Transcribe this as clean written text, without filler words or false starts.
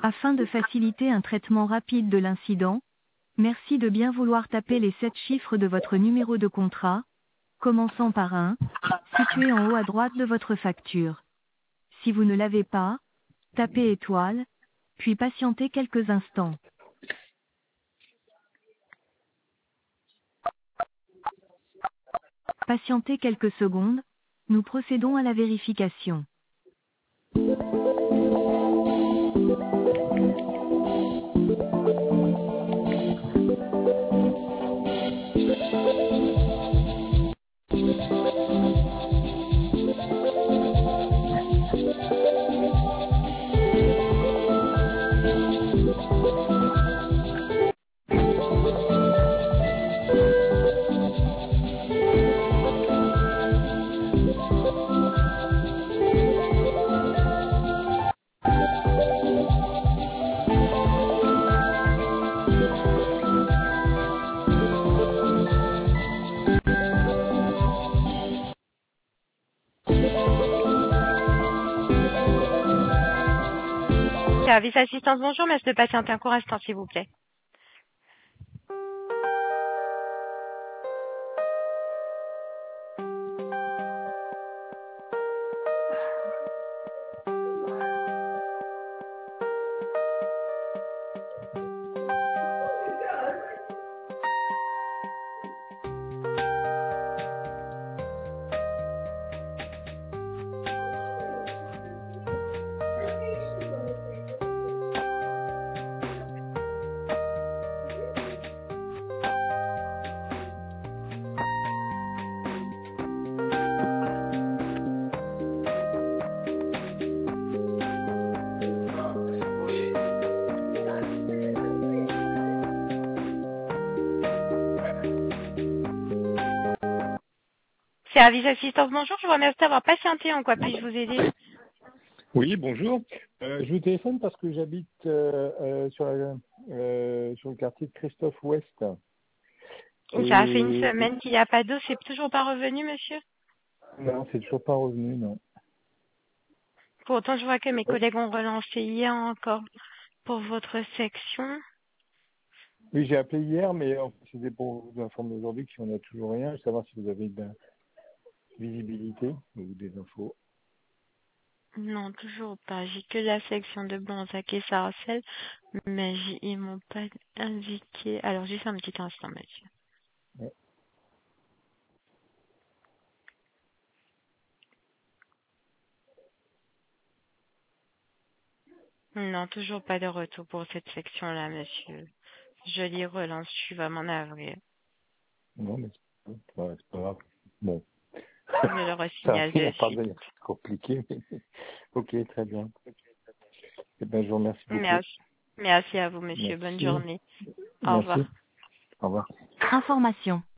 Afin de faciliter un traitement rapide de l'incident, merci de bien vouloir taper les 7 chiffres de votre numéro de contrat, commençant par 1, situé en haut à droite de votre facture. Si vous ne l'avez pas, tapez étoile, puis patientez quelques instants. Patientez quelques secondes, nous procédons à la vérification. Service assistance, bonjour, merci de patienter un court instant, s'il vous plaît. Service assistance, bonjour, je vous remercie d'avoir patienté. En quoi puis-je vous aider? Oui, bonjour. Je vous téléphone parce que j'habite sur le quartier de Christophe Ouest. Ça fait une semaine qu'il n'y a pas d'eau, c'est toujours pas revenu, monsieur? Non, c'est toujours pas revenu, non. Pourtant, je vois que mes collègues ont relancé hier encore pour votre section. Oui, j'ai appelé hier, mais c'était pour vous informer aujourd'hui qu'on n'a toujours rien. Je veux savoir si vous avez de la visibilité ou des infos. Non, toujours pas. J'ai que la section de Bonzac et Sarcelles, mais ils m'ont pas indiqué. Alors, juste un petit instant, monsieur. Ouais. Non, toujours pas de retour pour cette section-là, monsieur. Je les relance, je suis vraiment navrée. Non, mais c'est pas grave. Bon. Je leur Ça signale arrive, de on parle suite. de c'est compliqué. Mais... ok, très bien. Eh ben, je vous remercie beaucoup. Merci. Merci à vous, monsieur. Bonne Merci. journée. Au Merci. revoir. Au revoir. Information.